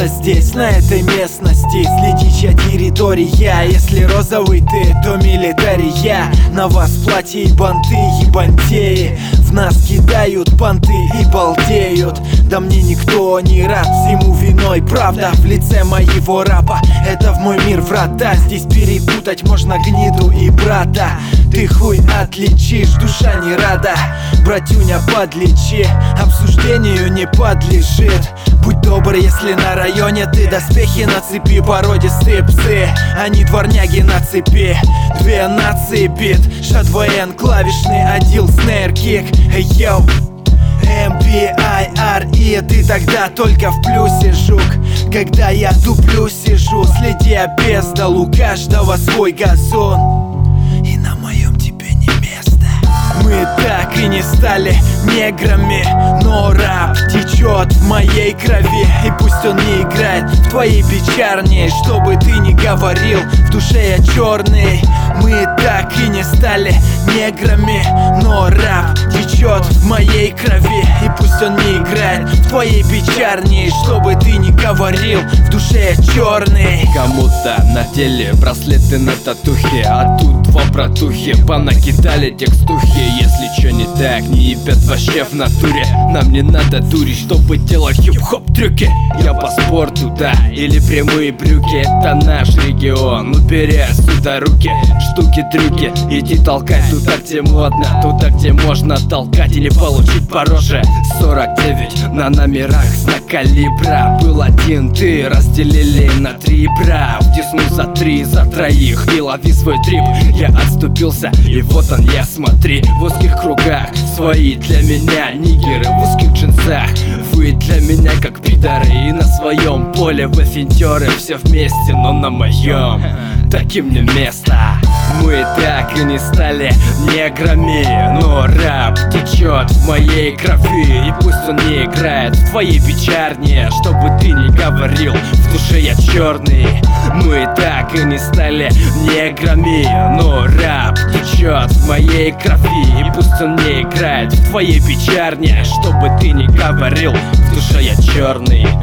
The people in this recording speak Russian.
просто здесь, на этой местности. Следи, чья территория. Если розовый ты, то милитария. На вас платья и банты, ебантеи. В нас кидают понты и балдеют. Да мне никто не рад, всему виной правда в лице моего рапа. Это в мой мир врата. Здесь перепутать можно гниду и брата. Ты хуй отличишь, душа не рада. Братюня, подлечи, обсуждению не подлежит. Будь добр, если на районе ты доспехи на цепи. Породистые псы, они дворняги на цепи. Две нации бит, ША2Н, клавишный отдел, снейр, кик. Эй, йоу, MPIRE, ты тогда только в плюсе, жук. Когда я туплю сижу, следи обездал, у каждого свой газон. И на моем тебе не место. Мы так и не стали неграми, но рэп течет в моей крови. И пусть он не играет в твоей печарне, что бы ты ни говорил, в душе я черный. Мы так и не стали неграми, но рэп течет в моей крови. И пусть он не играет в твоей печарне, что бы ты ни говорил, в душе я черный. Кому-то надели браслеты на татухи, а тут два братухи понакидали текстухи. Если чё не так, не ебят вообще в натуре. Нам не надо дурить, чтобы делать хип-хоп трюки. Я по спорту, да, или прямые брюки. Это наш регион, убери отсюда руки. Штуки-трюки, иди толкай туда, где модно, туда, где можно толкать или получить по роже. 49 на номерах знак калибра. Был один ты, разделили на 3, бра. Втисну за 3, за троих и лови свой трип. Я отступился, и вот он я, смотри. В узких кругах, свои для меня нигеры. В узких джинсах, вы для меня как пидоры. И на своем поле вы финтеры. Все вместе, но на моем таким не место. Мы так и не стали неграми, но рэп течет в моей крови. И пусть он не играет в твоей печарне, чтобы ты не говорил, в душе я черный. Мы так и не стали неграми, но рэп течет в моей крови. И пусть он не играет в твоей печарне, чтобы ты не говорил, в душе я черный.